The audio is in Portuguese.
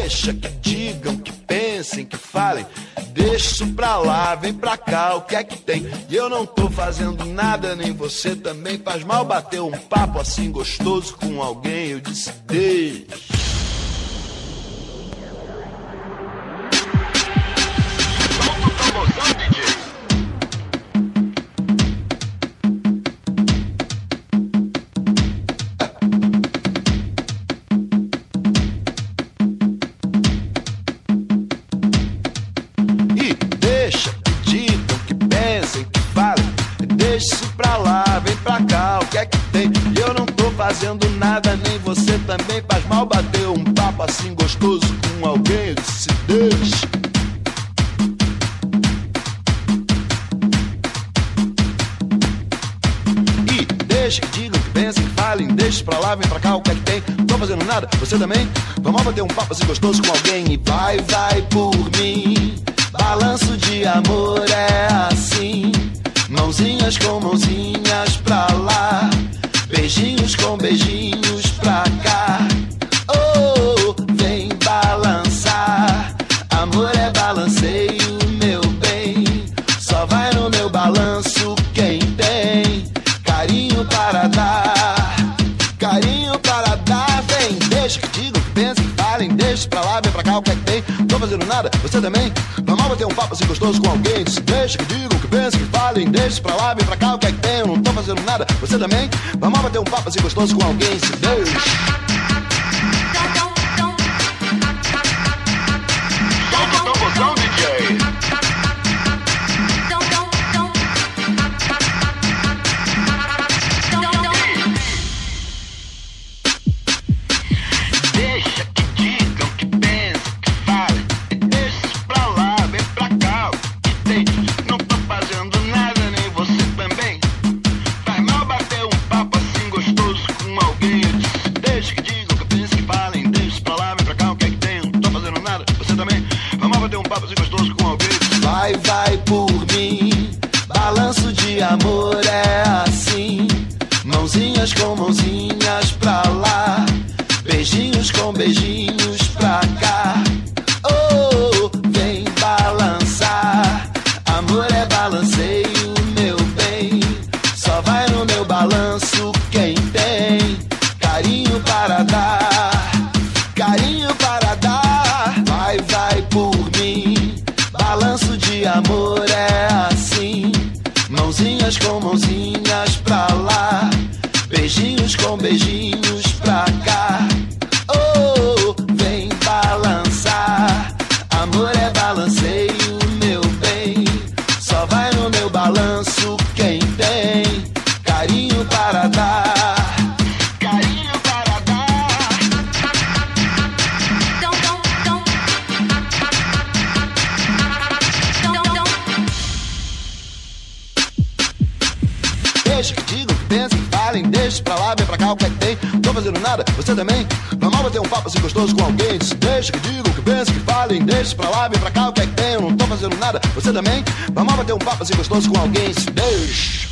deixa que digam, que pensem, que falem. Deixa isso pra lá, vem pra cá, o que é que tem? E eu não tô fazendo nada, nem você também. Faz mal bater um papo assim gostoso com alguém. Eu disse, deixa. Fazendo nada, nem você também. Faz mal bater um papo assim gostoso com alguém. Eu disse, deixa. E deixa que digam, que pensem, que falem. Deixa pra lá, vem pra cá, o que é que tem? Não tô fazendo nada, você também. Vamos mal bater um papo assim gostoso com alguém. E vai, vai por mim. Balanço de amor é assim. Mãozinhas com mãozinhas pra lá. Beijinhos com beijinhos pra cá. Oh, vem balançar. Amor é balanceio, meu bem. Só vai no meu balanço quem tem carinho para dar. Carinho para dar. Vem, deixa que digam, que pensem, que falem. Deixa pra lá, vem pra cá, o que é que tem? Não tô fazendo nada, você também. Vamos bater um papo assim gostoso com alguém. Deixa que digam, que pensem, que falem. Deixa pra lá, vem pra cá, o que é que tem? Eu não tô fazendo nada, você também. Vamos bater um papo assim gostoso com alguém. Se deixa. Solta o botão, DJ. Deixa que digam, que pensem, que falem. Deixa pra lá, vem pra cá, o que tem? Não tô fazendo nada, nem você também. Faz mal bater um papo assim gostoso com alguém. Eu disse, deixa que digam, que pensem, que falem. Deixa pra lá, vem pra cá, o que é que tem? Não tô fazendo nada, você também. Vamos bater um papo assim gostoso com alguém. Vai, vai por mim. Balanço de amor é assim. Mãozinhas com mãozinhas pra lá. Beijinhos com beijinhos pra cá. Oh, vem balançar. Amor é balanceio, meu bem. Só vai no meu balanço quem tem carinho para dar. Carinho para dar. Vai, vai por mim. Balanço de amor é assim. Mãozinhas com mãozinhas pra lá. Beijinhos com beijinhos pra cá. Oh, vem balançar. Amor é balanceio, meu bem. Só vai no meu balanço quem tem carinho para dar. Carinho para dar. Deixa que digam, que pensem, que falem. Deixa pra lá, vem pra cá, o que é que tem? Não tô fazendo nada, você também. Vamos bater um papo assim gostoso com alguém. Deixa que digam, que pensem, que falem. Deixa pra lá, vem pra cá, o que é que tem? Eu não tô fazendo nada, você também. Vamos bater um papo assim gostoso com alguém. Deixa.